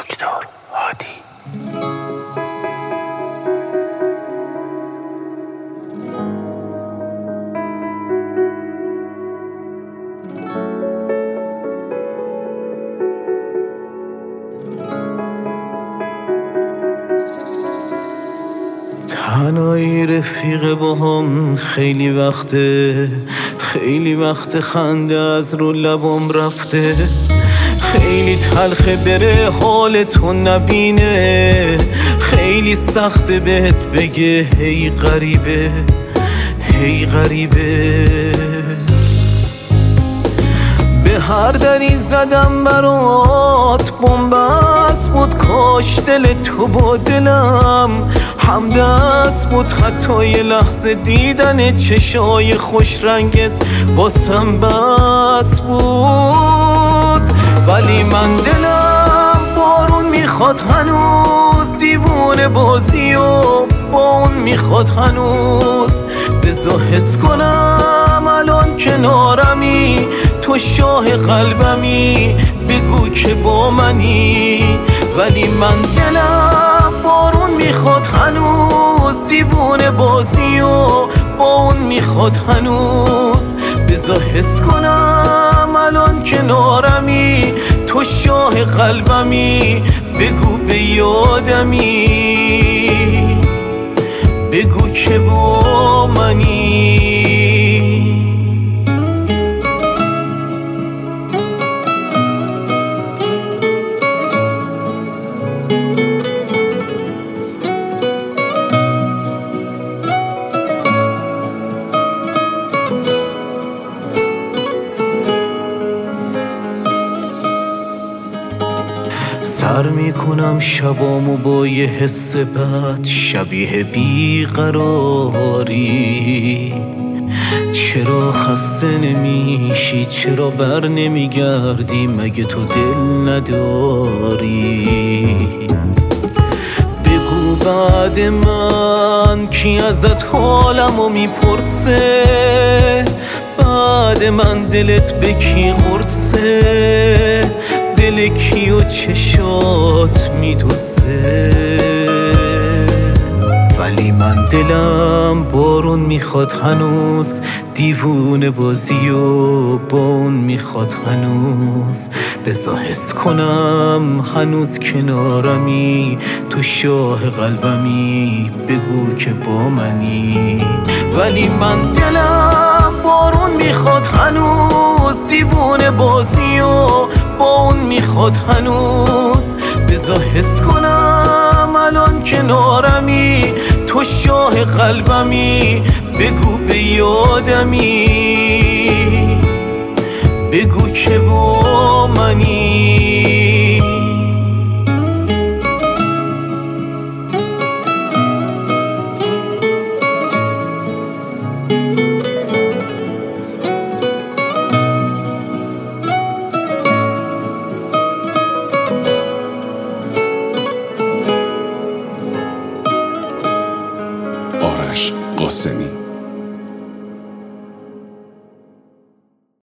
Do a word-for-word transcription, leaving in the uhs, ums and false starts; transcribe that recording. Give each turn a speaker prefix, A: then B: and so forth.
A: ویکتور هادی.
B: تنهایی رفیق با هم خیلی وقته، خیلی وقت خنده از رو لبم رفته. خیلی تلخه بره حالتون نبینه، خیلی سخته بهت بگه هی غریبه هی غریبه. به هر دری زدم برات بنبست بود، کاش دل تو با دلم همدست بود. حتی یه لحظه دیدن چشای خوش رنگت باسم بس بود. ولی من دلم بارون میخواد هنوز، دیوونه بازی و با اون میخواد هنوز. بذار حس کنم الان کنارمی، تو شاه قلبمی، بگو که با منی. ولی من دلم بارون میخواد هنوز، دیوونه بازی و با اون میخواد هنوز. بذار حس کنم الان کنارمی، تو شاه قلبمی، بگو به یادمی، بگو که با منی. سر میکنم شبامو با یه حس بد، شبیه بیقراری. چرا خسته نمیشی، چرا بر نمیگردی، مگه تو دل نداری؟ بگو بعد من کی ازت حالمو میپرسه، بعد من دلت به کی قرصه، دل کی و چشات میدوزه. ولی من دلم بارون میخواد هنوز، دیوونه بازی و با اون میخواد هنوز. بذار حس کنم هنوز کنارمی، تو شاه قلبمی، بگو که با منی. ولی من دلم بارون میخواد هنوز، دیوونه بازی و با اون میخواد هنوز. بذار حس کنم الان کنارمی، تو شاه قلبمی، بگو به یادمی، بگو که با منی.
A: آرش قاسمی.